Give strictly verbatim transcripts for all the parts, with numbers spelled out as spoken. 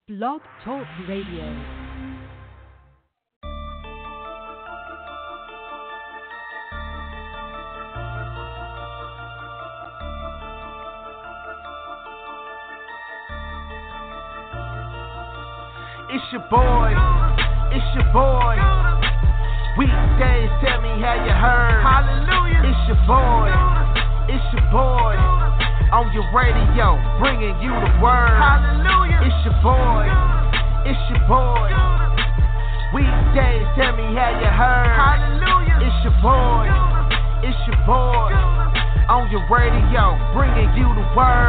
Blog Talk Radio. It's your boy, it's your boy. Weekdays, tell me how you heard. Hallelujah. It's your boy, it's your boy. On your radio, bringing you the word. Hallelujah. It's your boy, it's your boy. Weekdays, tell me how you heard. Hallelujah. It's your boy, it's your boy. On your radio, bringing you the word.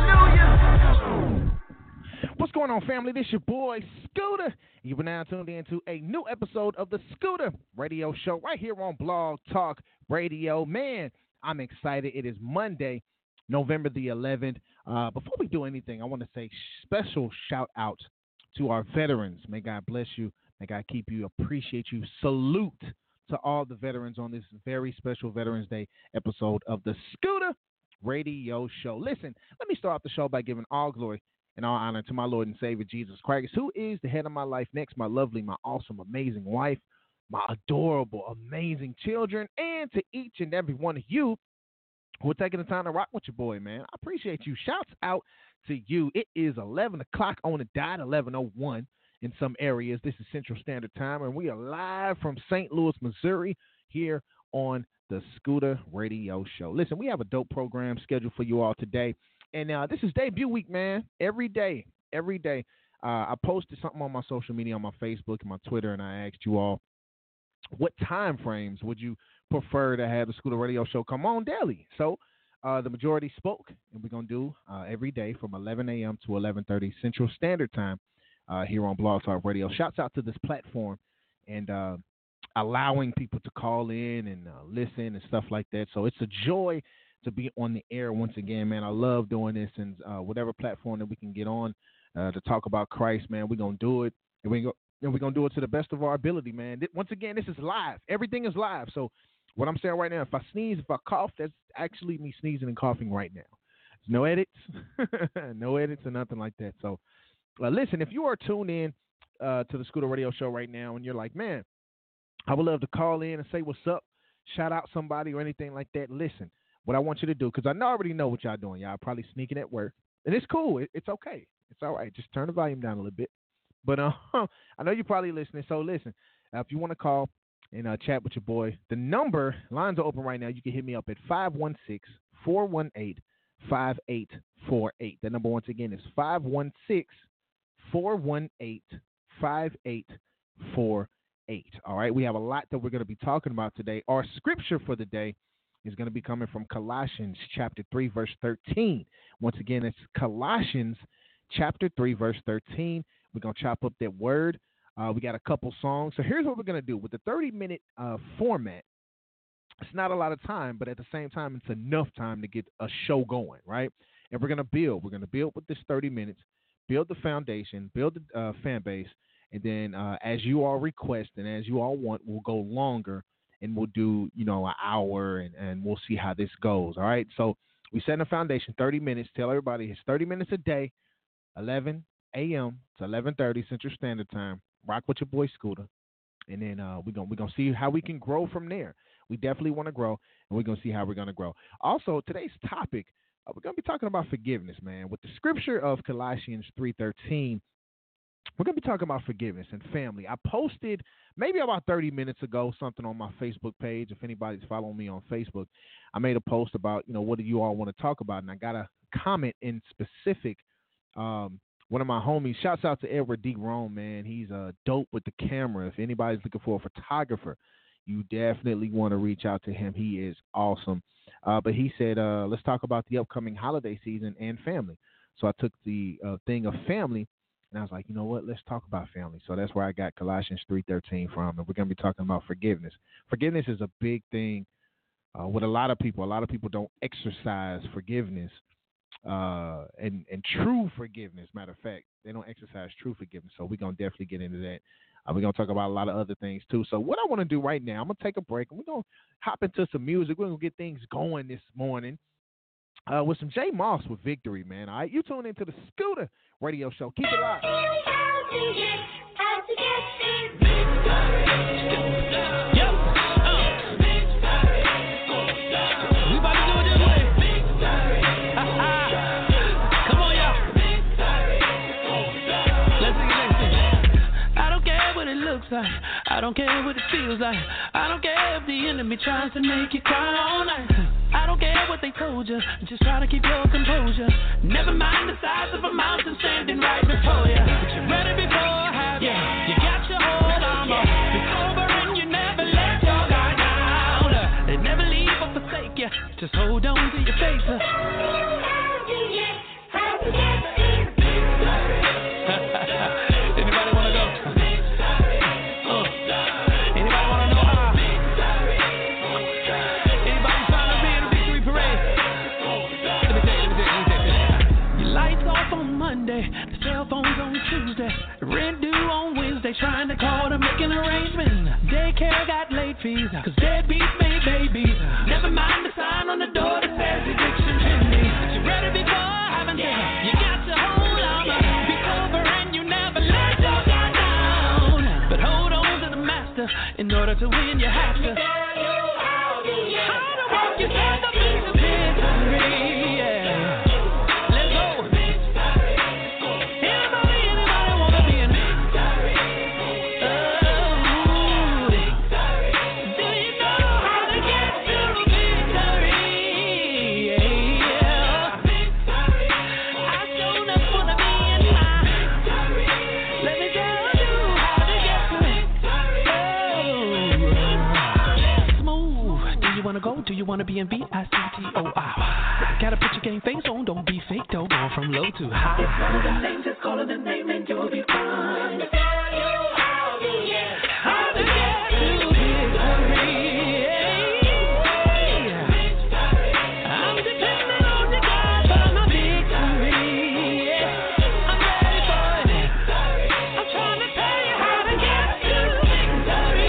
Hallelujah. What's going on, family? This your boy, Scooter. You've now tuned in to a new episode of the Scooter Radio Show right here on Blog Talk Radio. Man, I'm excited. It is Monday, November the eleventh. Uh, before we do anything, I want to say special shout out to our veterans. May God bless you. May God keep you. Appreciate you. Salute to all the veterans on this very special Veterans Day episode of the Scooter Radio Show. Listen, let me start off the show by giving all glory and all honor to my Lord and Savior, Jesus Christ, who is the head of my life. Next, my lovely, my awesome, amazing wife, my adorable, amazing children, and to each and every one of you who are taking the time to rock with your boy, man. I appreciate you. Shouts out to you. It is eleven o'clock on the dot, eleven oh one in some areas. This is Central Standard Time, and we are live from Saint Louis, Missouri, here on the Scooter Radio Show. Listen, we have a dope program scheduled for you all today. And uh, this is debut week, man. Every day, every day, uh, I posted something on my social media, on my Facebook and my Twitter, and I asked you all, what time frames would you prefer to have the Scooter Radio Show come on daily? So uh, the majority spoke, and we're going to do uh, every day from eleven a.m. to eleven thirty Central Standard Time uh, here on Blog Talk Radio. Shouts out to this platform and uh, allowing people to call in and uh, listen and stuff like that. So it's a joy to be on the air once again, man. I love doing this, and uh, whatever platform that we can get on uh, to talk about Christ, man, we're going to do it, and, we go, and we're going to do it to the best of our ability, man. Th- once again, this is live. Everything is live. So what I'm saying right now, if I sneeze, if I cough, that's actually me sneezing and coughing right now. There's no edits, no edits or nothing like that. So uh, listen, if you are tuned in uh, to the Scooter Radio Show right now, and you're like, man, I would love to call in and say what's up, shout out somebody or anything like that, listen. What I want you to do, because I know, I already know what y'all doing. Y'all probably sneaking at work. And it's cool. It, it's okay. It's all right. Just turn the volume down a little bit. But uh, I know you're probably listening. So listen, uh, if you want to call and uh, chat with your boy, the number, lines are open right now. You can hit me up at five one six, four one eight, five eight four eight. The number, once again, is five one six, four one eight, five eight four eight. All right. We have a lot that we're going to be talking about today. Our scripture for the day is going to be coming from Colossians chapter three, verse thirteen. Once again, it's Colossians chapter three, verse thirteen. We're going to chop up that word. Uh, we got a couple songs. So here's what we're going to do. With the thirty-minute uh, format, it's not a lot of time, but at the same time, it's enough time to get a show going, right? And we're going to build. We're going to build with this thirty minutes, build the foundation, build the uh, fan base, and then uh, as you all request and as you all want, we'll go longer. And we'll do, you know, an hour, and, and we'll see how this goes, all right? So we set a foundation, thirty minutes. Tell everybody it's thirty minutes a day, eleven a.m. to eleven thirty Central Standard Time. Rock with your boy, Scooter. And then uh, we're going we're gonna see how we can grow from there. We definitely want to grow, and we're going to see how we're going to grow. Also, today's topic, uh, we're going to be talking about forgiveness, man. With the scripture of Colossians three thirteen, we're going to be talking about forgiveness and family. I posted maybe about thirty minutes ago something on my Facebook page. If anybody's following me on Facebook, I made a post about, you know, what do you all want to talk about? And I got a comment in specific. Um, one of my homies, shouts out to Edward D. Rome, man. He's uh, dope with the camera. If anybody's looking for a photographer, you definitely want to reach out to him. He is awesome. Uh, but he said, uh, let's talk about the upcoming holiday season and family. So I took the uh, thing of family, and I was like, you know what, let's talk about family. So that's where I got Colossians three thirteen from, and we're going to be talking about forgiveness. Forgiveness is a big thing uh, with a lot of people. A lot of people don't exercise forgiveness uh, and, and true forgiveness. Matter of fact, they don't exercise true forgiveness. So we're going to definitely get into that. Uh, we're going to talk about a lot of other things, too. So what I want to do right now, I'm going to take a break, and we're going to hop into some music. We're going to get things going this morning. uh, with some J Moss with Victory, man. All right, you tune into the Scooter Radio Show. Keep it live. Like. I don't care what it feels like. I don't care if the enemy tries to make you cry all night. I don't care what they told you. Just try to keep your composure. Never mind the size of a mountain standing right before you. But you're ready before have you. You got your whole armor. It's over and you never let your guard down. They never leave or forsake you. Just hold on to your faith. Anybody wanna go? Monday, the cell phones on Tuesday, rent due on Wednesday, trying to call to make an arrangement. Daycare got late fees, cause deadbeats made babies. Never mind the sign on the door that says eviction pending. You ready before having sex? You got your whole armor. Be sober and you never let your guard down. But hold on to the master, in order to win you have to. How to walk yourself up into victory, yeah. Go? Do you want to be in V I C T O R? Gotta put your game face on, don't be fake though, going from low to high. It's one of the names, just call it the name and you'll be fine. Tell you how to get, how to get to victory. I'm depending on the God for my victory. I'm ready for it. I'm trying to tell you how to get to victory.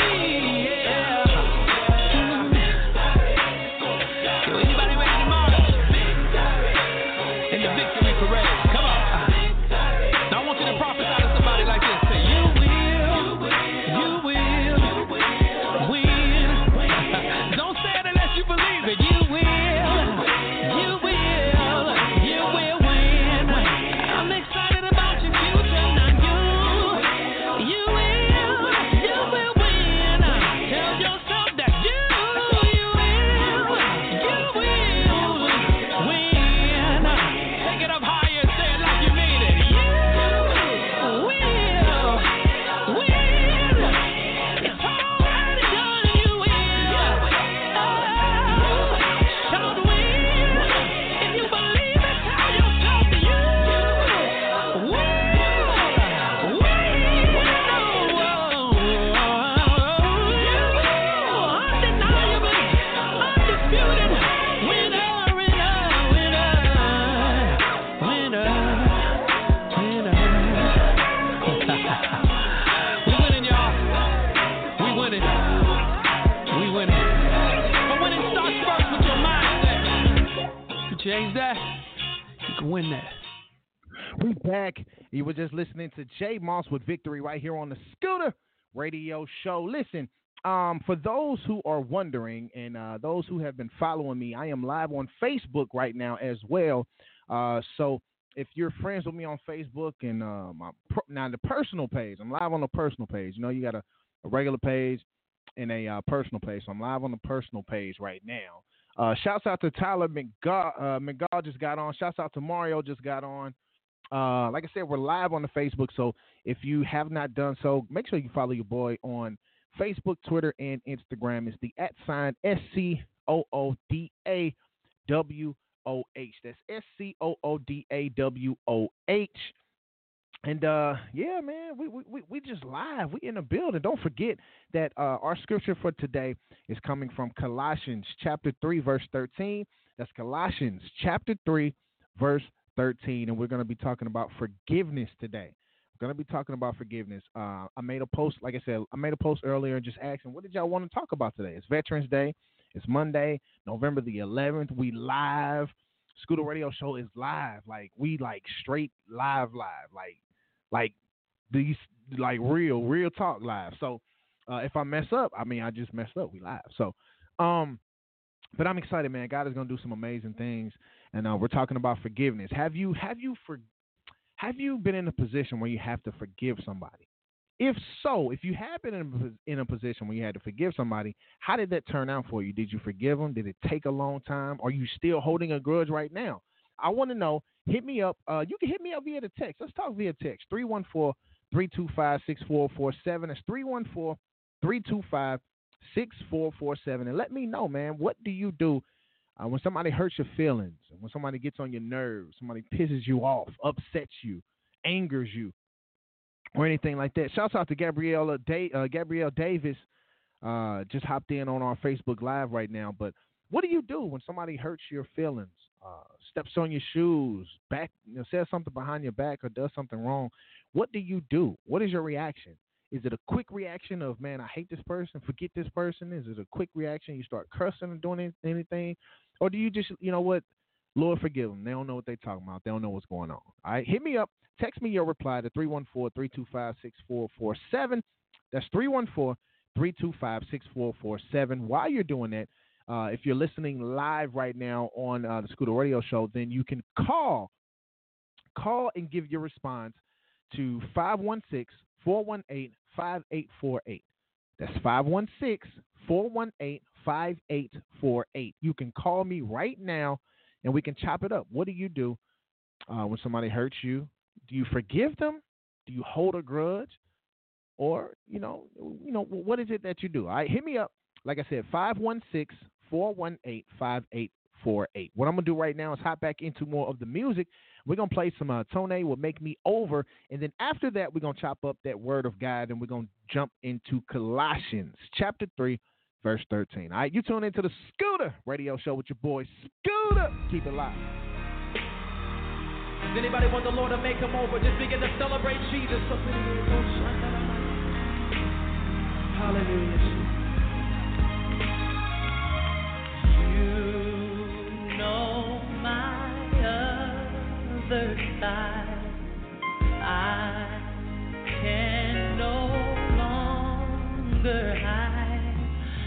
Change that, you can win that. We back. You were just listening to J Moss with Victory right here on the Scooter Radio Show. Listen, um, for those who are wondering and uh, those who have been following me, I am live on Facebook right now as well. Uh, so if you're friends with me on Facebook and uh, my now the personal page, I'm live on the personal page. You know, you got a, a regular page and a uh, personal page. So I'm live on the personal page right now. Uh, shouts out to Tyler McGaw. Uh, McGaw just got on. Shouts out to Mario just got on. Uh, like I said, we're live on the Facebook. So if you have not done so, make sure you follow your boy on Facebook, Twitter, and Instagram. It's the at sign S C O O D A W O H. That's S C O O D A W O H. And, uh, yeah, man, we, we we just live. We in the building. Don't forget that uh, our scripture for today is coming from Colossians chapter three, verse thirteen. That's Colossians chapter three, verse thirteen. And we're going to be talking about forgiveness today. We're going to be talking about forgiveness. Uh, I made a post, like I said, I made a post earlier just asking, what did y'all want to talk about today? It's Veterans Day. It's Monday, November the eleventh. We live. Scooter Radio Show is live. Like, we like straight live, live. Like, like these, like real, real talk live. So uh, if I mess up, I mean, I just messed up. We live. So, um, but I'm excited, man. God is gonna do some amazing things, and uh, we're talking about forgiveness. Have you, have you for, have you been in a position where you have to forgive somebody? If so, if you have been in a, in a position where you had to forgive somebody, how did that turn out for you? Did you forgive them? Did it take a long time? Are you still holding a grudge right now? I want to know. Hit me up. Uh, you can hit me up via the text. Let's talk via text. three one four, three two five, six four four seven. That's three one four, three two five, six four four seven. And let me know, man, what do you do uh, when somebody hurts your feelings, when somebody gets on your nerves, somebody pisses you off, upsets you, angers you, or anything like that? Shouts out to Gabriella da- uh, Gabrielle Davis. Uh, just hopped in on our Facebook Live right now. But what do you do when somebody hurts your feelings, uh, steps on your shoes, back, you know, says something behind your back, or does something wrong? What do you do? What is your reaction? Is it a quick reaction of, man, I hate this person, forget this person? Is it a quick reaction, you start cursing and doing anything? Or do you just, you know what, Lord, forgive them. They don't know what they're talking about. They don't know what's going on. All right, hit me up. Text me your reply to three one four, three two five, six four four seven. That's three one four, three two five, six four four seven. While you're doing that, uh, if you're listening live right now on uh, the Scooter Radio Show, then you can call. Call and give your response to five one six, four one eight, five eight four eight. That's five one six, four one eight, five eight four eight. You can call me right now, and we can chop it up. What do you do uh, when somebody hurts you? Do you forgive them? Do you hold a grudge? Or, you know, you know, what is it that you do? All right, hit me up. Like I said, five one six, four one eight, five eight four eight. What I'm going to do right now is hop back into more of the music. We're going to play some uh, Tone Will Make Me Over. And then after that, we're going to chop up that word of God, and we're going to jump into Colossians chapter three, verse thirteen. All right, you tune into the Scooter Radio Show with your boy Scooter. Keep it live. Does anybody want the Lord to make him over? Just begin to celebrate Jesus. Hallelujah. You know my other side. I can no longer hide.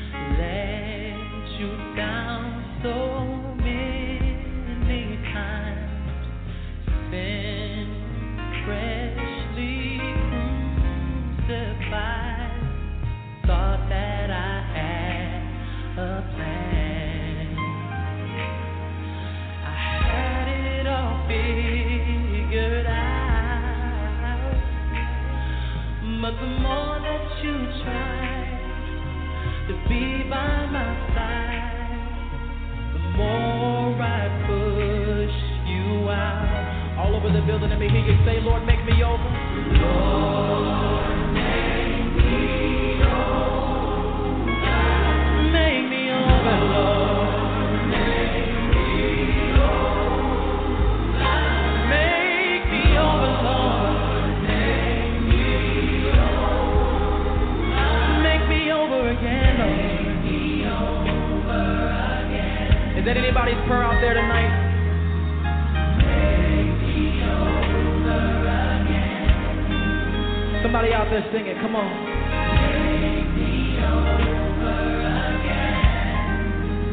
Let you down so many times. Been freshly crucified. Thought that I had a plan. I had it all figured out. But the more that you try to be by my side, the more I push you out. All over the building, let me hear you say, Lord, make me over. Lord, make me over. Make me over, Lord. Make me over. Make me over, Lord. Make me over. Make me over again, Lord. Make me over again. Is that anybody's prayer out there tonight? Somebody out there singing, come on. Make me over again.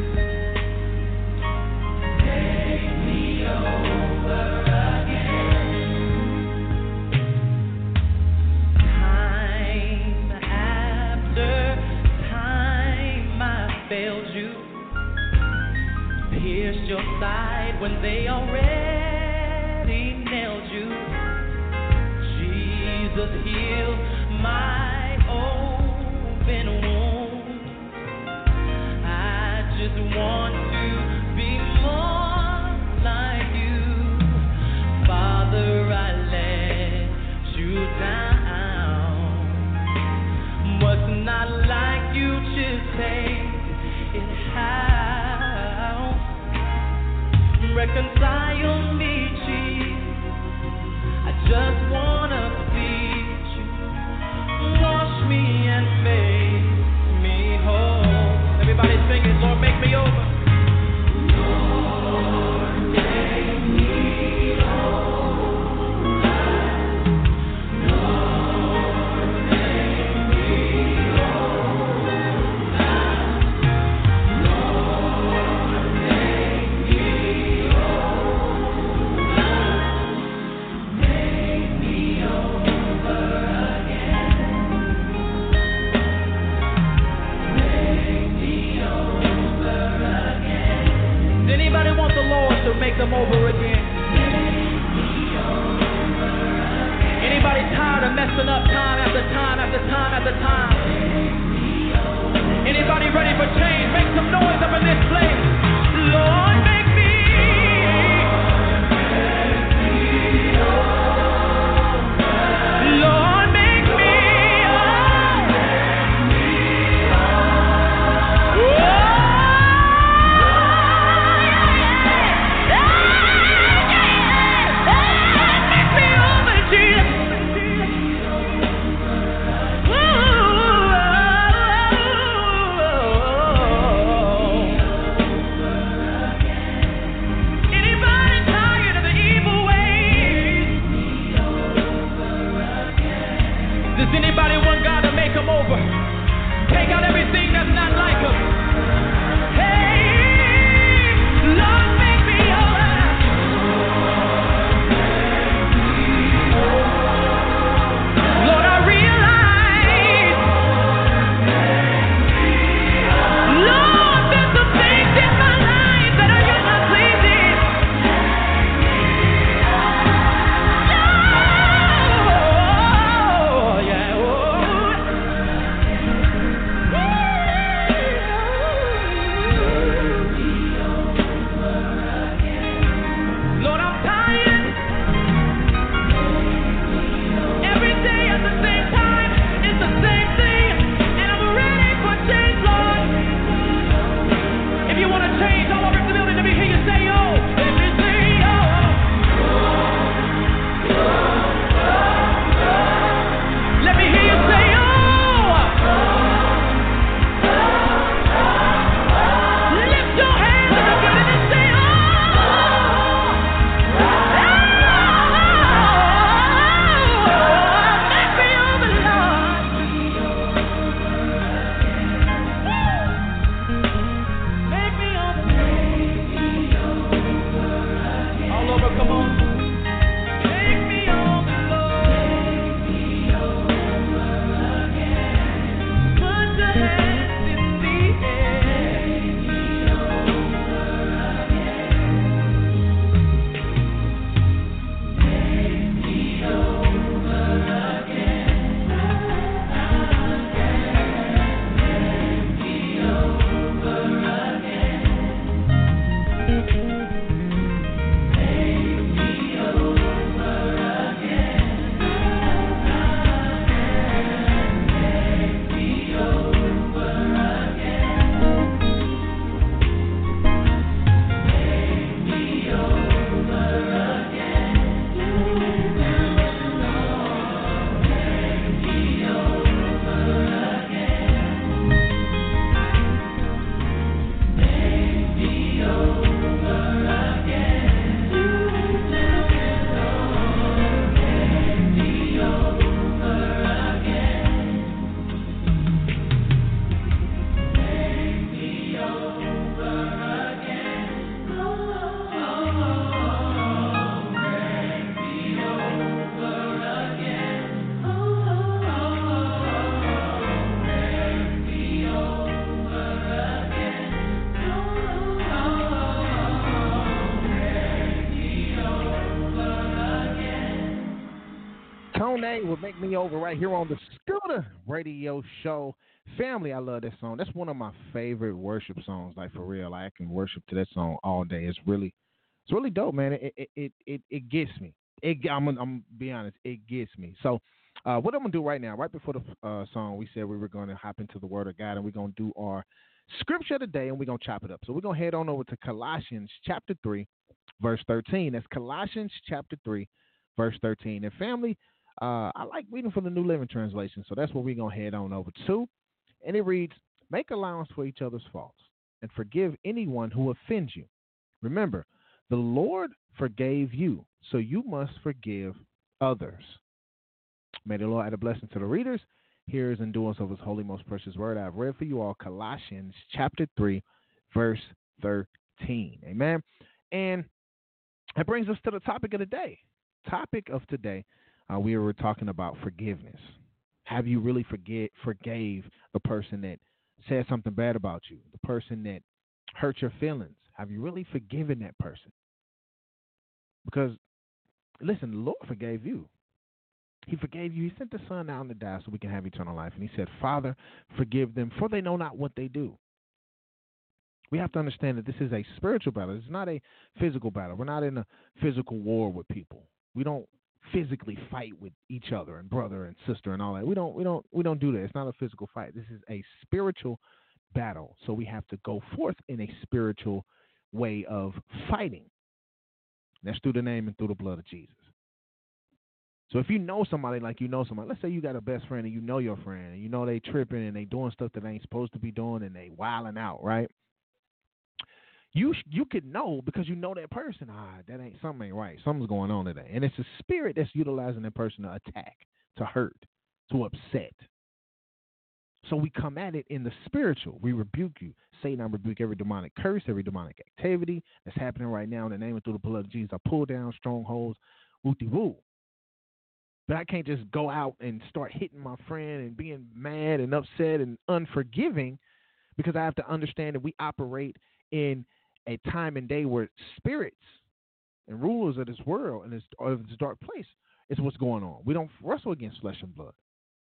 Make me over again. Time after time I failed you. Pierced your side when they already nailed you. Jesus, heal my open wound. I just want to be more like you. Father, I let you down. What's not like you, just take it out. Reconcile me, Jesus. I just wanna please you. been messing up time after time after time after time. Anybody ready for change? Make some noise up in this place. Lord, make me. Lord, make me. Anybody want God to make them over? Take out everything that's not like him. Hey, Lord, make me over. Lord, I realize, Lord, there's some things in my life that are you not pleasing. Oh, yeah. Lord, I'm tired. Every day at the same time, it's the same thing, and I'm ready for change, Lord. If you want to change all over the building, let me hear you say, oh, let me say, oh. Let me hear you say, oh. Lift your hands in the building and say, oh. Make me over, Lord. Make me over. All over, come on. Make me over, Lord. Put your hands in the air. Tone will make me over right here on the Scooter Radio Show. Family, I love this song. That's one of my favorite worship songs. Like, for real, I can worship to that song all day. It's really, it's really dope, man. It it it it, it gets me. It I'm I'm gonna be honest. It gets me. So, uh, what I'm gonna do right now, right before the uh, song, we said we were gonna hop into the Word of God and we're gonna do our scripture of the day and we're gonna chop it up. So we're gonna head on over to Colossians chapter three, verse thirteen. That's Colossians chapter three, verse thirteen. And family, uh, I like reading from the New Living Translation, so that's what we're gonna head on over to. And it reads, "Make allowance for each other's faults and forgive anyone who offends you. Remember, the Lord forgave you, so you must forgive others." May the Lord add a blessing to the readers, hearers, and doers of his holy, most precious word. I've read for you all Colossians chapter three, verse thirteen. Amen. And that brings us to the topic of the day. Topic of today, uh, we were talking about forgiveness. Have you really forget forgave the person that said something bad about you, the person that hurt your feelings? Have you really forgiven that person? Because, listen, the Lord forgave you. He forgave you. He sent the Son down to die so we can have eternal life. And he said, Father, forgive them, for they know not what they do. We have to understand that this is a spiritual battle. It's not a physical battle. We're not in a physical war with people. We don't physically fight with each other and brother and sister and all that. We don't we don't we don't do that. It's not a physical fight. This is a spiritual battle. So we have to go forth in a spiritual way of fighting. That's through the name and through the blood of Jesus. So if you know somebody like you know somebody, let's say you got a best friend and you know your friend and you know they tripping and they doing stuff that they ain't supposed to be doing and they wilding out, right? You you could know because you know that person. Ah, that ain't something ain't right. Something's going on today, and it's a spirit that's utilizing that person to attack, to hurt, to upset. So we come at it in the spiritual. We rebuke you. Satan, I rebuke every demonic curse, every demonic activity that's happening right now in the name and through the blood of Jesus. I pull down strongholds, woo-de-woo. But I can't just go out and start hitting my friend and being mad and upset and unforgiving, because I have to understand that we operate in a time and day where spirits and rulers of this world and this, of this dark place is what's going on. We don't wrestle against flesh and blood.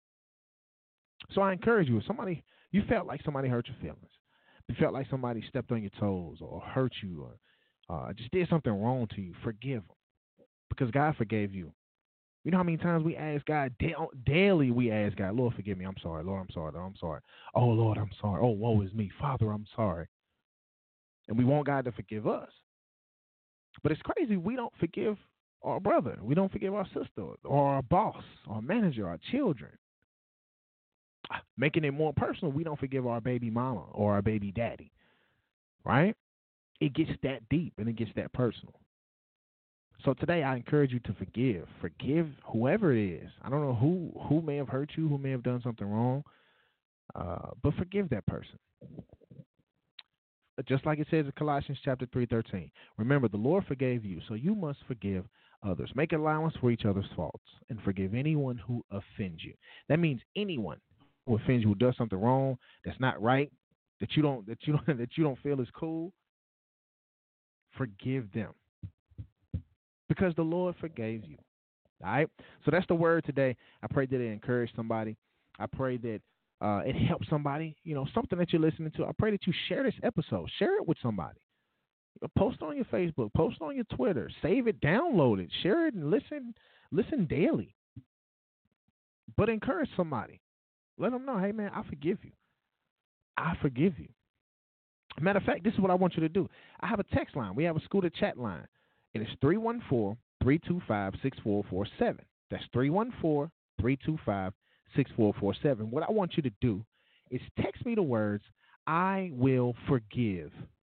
So I encourage you, if somebody, you felt like somebody hurt your feelings, you felt like somebody stepped on your toes or hurt you or uh, just did something wrong to you, forgive them, because God forgave you. You know how many times we ask God, da- daily we ask God, Lord, forgive me, I'm sorry. Lord, I'm sorry. Lord, I'm sorry. Oh, Lord, I'm sorry. Oh, woe is me. Father, I'm sorry. And we want God to forgive us. But it's crazy. We don't forgive our brother. We don't forgive our sister or our boss, our manager, our children. Making it more personal, we don't forgive our baby mama or our baby daddy, right? It gets that deep and it gets that personal. So today I encourage you to forgive. Forgive whoever it is. I don't know who, who may have hurt you, who may have done something wrong, uh, but forgive that person. Just like it says in Colossians chapter three thirteen. Remember, the Lord forgave you, so you must forgive others. Make allowance for each other's faults and forgive anyone who offends you. That means anyone who offends you, who does something wrong, that's not right, that you don't that you don't that you don't feel is cool. Forgive them, because the Lord forgave you. All right. So that's the word today. I pray that it encouraged somebody. I pray that Uh, it helps somebody, you know, something that you're listening to. I pray that you share this episode. Share it with somebody. You know, post on your Facebook. Post on your Twitter. Save it. Download it. Share it and listen. Listen daily. But encourage somebody. Let them know, hey, man, I forgive you. I forgive you. Matter of fact, this is what I want you to do. I have a text line. We have a Scooter chat line. It is three one four, three two five, six four four seven. That's three one four, three two five, six four four seven. What I want you to do is text me the words, I will forgive.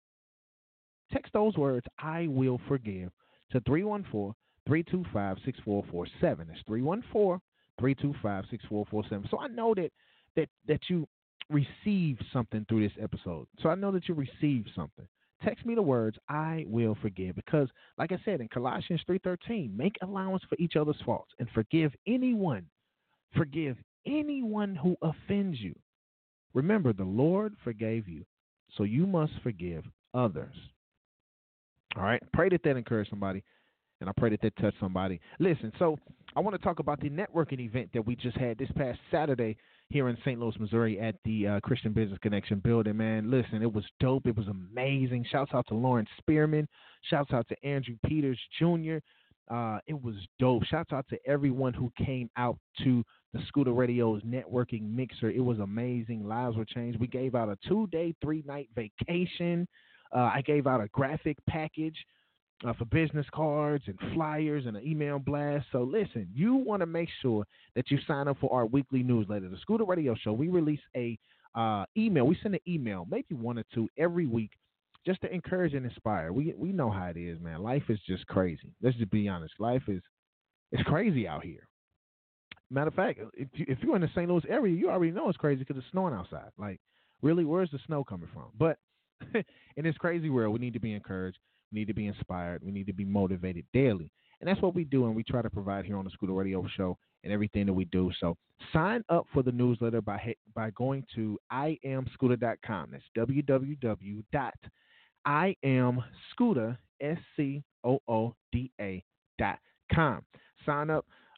Text those words, I will forgive, to three one four, three two five, six four four seven. That's three one four, three two five, six four four seven. So I know that, that, that you received something through this episode. So I know that you received something. Text me the words, I will forgive, because like I said in Colossians three thirteen, make allowance for each other's faults and forgive anyone. Forgive anyone who offends you. Remember, the Lord forgave you, so you must forgive others. All right? Pray that that encourage somebody, and I pray that that touch somebody. Listen, so I want to talk about the networking event that we just had this past Saturday here in Saint Louis, Missouri at the uh, Christian Business Connection building, man. Listen, it was dope. It was amazing. Shouts out to Lauren Spearman. Shouts out to Andrew Peters Junior Uh, it was dope. Shouts out to everyone who came out to the Scooter Radio's networking mixer. It was amazing. Lives were changed. We gave out a two-day, three-night vacation. Uh, I gave out a graphic package uh, for business cards and flyers and an email blast. So listen, you want to make sure that you sign up for our weekly newsletter, the Scooter Radio Show. We release a uh, email. We send an email, maybe one or two every week, just to encourage and inspire. We we know how it is, man. Life is just crazy. Let's just be honest. Life is it's crazy out here. Matter of fact, if, you, if you're in the Saint Louis area, you already know it's crazy because it's snowing outside. Like, really, where's the snow coming from? But in this crazy world, we need to be encouraged. We need to be inspired. We need to be motivated daily. And that's what we do, and we try to provide here on the Scooter Radio Show and everything that we do. So sign up for the newsletter by by going to I am scooter dot com. That's w w w dot I am scooter, S C O O D A dot com. Sign up.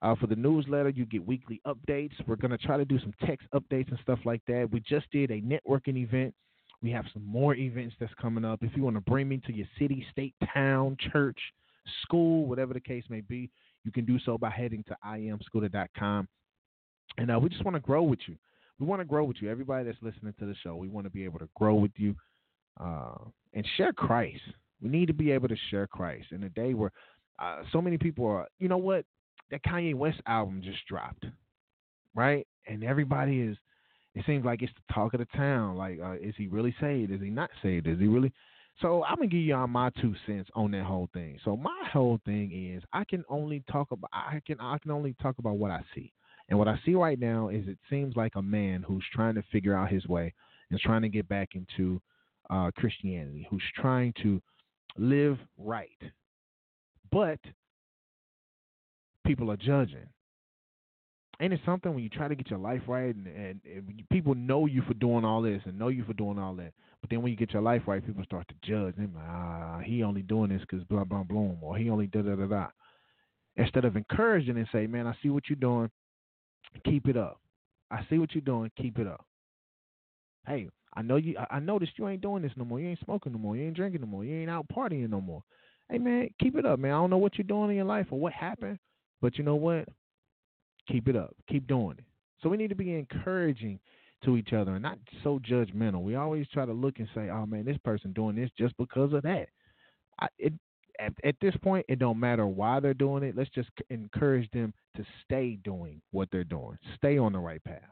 Uh, for the newsletter, you get weekly updates. We're going to try to do some text updates and stuff like that. We just did a networking event. We have some more events that's coming up. If you want to bring me to your city, state, town, church, school, whatever the case may be, you can do so by heading to I am scooter dot com. And uh, we just want to grow with you. We want to grow with you. Everybody that's listening to the show, we want to be able to grow with you uh, and share Christ. We need to be able to share Christ in a day where uh, so many people are, you know what? That Kanye West album just dropped, right? And everybody is, it seems like it's the talk of the town. Like, uh, is he really saved? Is he not saved? Is he really? So I'm going to give y'all my two cents on that whole thing. So my whole thing is I can only talk about, I can, I can only talk about what I see. And what I see right now is it seems like a man who's trying to figure out his way and trying to get back into uh, Christianity, who's trying to live right. But people are judging. Ain't it something when you try to get your life right and, and, and people know you for doing all this and know you for doing all that, but then when you get your life right, people start to judge. They're like, ah, he only doing this because blah, blah, blah, or he only da-da-da-da. Instead of encouraging and say, man, I see what you're doing. Keep it up. I see what you're doing. Keep it up. Hey, I know you. I noticed you ain't doing this no more. You ain't smoking no more. You ain't drinking no more. You ain't out partying no more. Hey, man, keep it up, man. I don't know what you're doing in your life or what happened, but you know what? Keep it up. Keep doing it. So we need to be encouraging to each other and not so judgmental. We always try to look and say, oh, man, this person doing this just because of that. I, it, at, at this point, it don't matter why they're doing it. Let's just encourage them to stay doing what they're doing. Stay on the right path.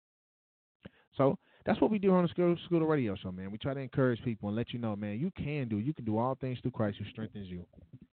So that's what we do on the Scooter, Scooter Radio Show, man. We try to encourage people and let you know, man, you can do. You can do all things through Christ who strengthens you.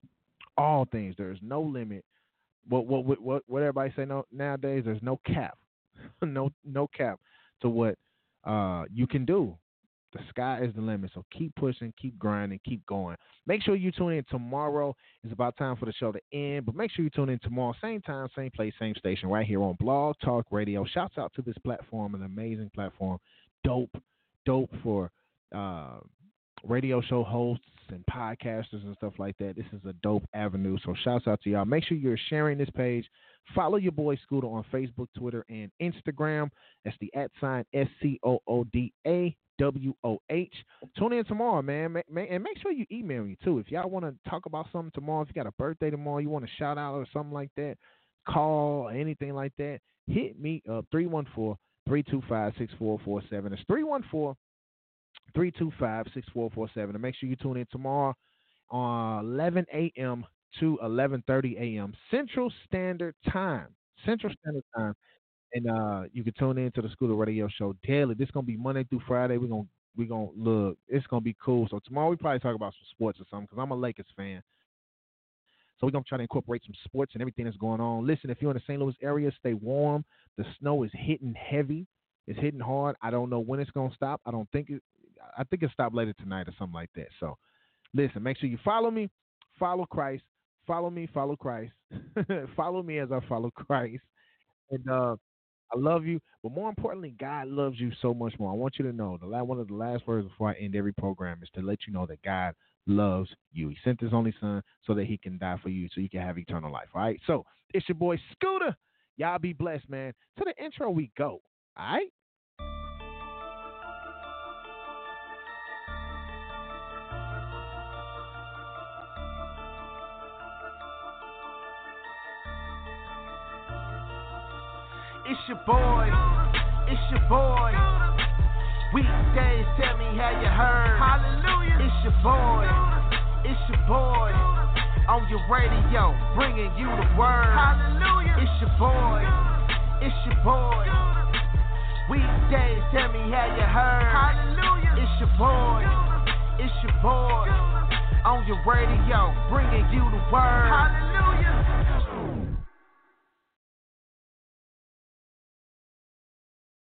All things. There is no limit. What what what what everybody say no, nowadays? There's no cap, no no cap to what uh, you can do. The sky is the limit. So keep pushing, keep grinding, keep going. Make sure you tune in tomorrow. It's about time for the show to end, but make sure you tune in tomorrow, same time, same place, same station, right here on Blog Talk Radio. Shouts out to this platform, an amazing platform, dope, dope for uh, radio show hosts and podcasters and stuff like that. This is a dope avenue. So shouts out to y'all. Make sure you're sharing this page. Follow your boy Scooter on Facebook, Twitter, and Instagram. That's the at sign S C O O D A W O H. Tune in tomorrow, man. And make sure you email me, too. If y'all want to talk about something tomorrow, if you got a birthday tomorrow, you want a shout out or something like that, call or anything like that, hit me up, three one four, three two five, six four four seven. It's three one four, three two five, six four four seven. And make sure you tune in tomorrow on eleven a.m. to eleven thirty a.m. Central Standard Time. Central Standard Time. And uh, you can tune in to the Scooter Radio Show daily. This is gonna be Monday through Friday. We're gonna we gonna look. It's gonna be cool. So tomorrow we probably talk about some sports or something because I'm a Lakers fan. So we're gonna try to incorporate some sports and everything that's going on. Listen, if you're in the Saint Louis area, stay warm. The snow is hitting heavy. It's hitting hard. I don't know when it's gonna stop. I don't think it. I think it'll stop later tonight or something like that. So listen, make sure you follow me, follow Christ, follow me, follow Christ, follow me as I follow Christ, and uh. I love you, but more importantly, God loves you so much more. I want you to know, the last, one of the last words before I end every program is to let you know that God loves you. He sent his only son so that he can die for you, so you can have eternal life, all right? So it's your boy Scooter. Y'all be blessed, man. To the intro we go, all right? It's your boy, it's your boy. Weekdays, tell me how you heard. Hallelujah. It's your boy, it's your boy. On your radio, bringing you the word. Hallelujah. It's your boy, it's your boy. Weekdays, tell me how you heard. Hallelujah. It's your boy, it's your boy. On your radio, bringing you the word. Hallelujah.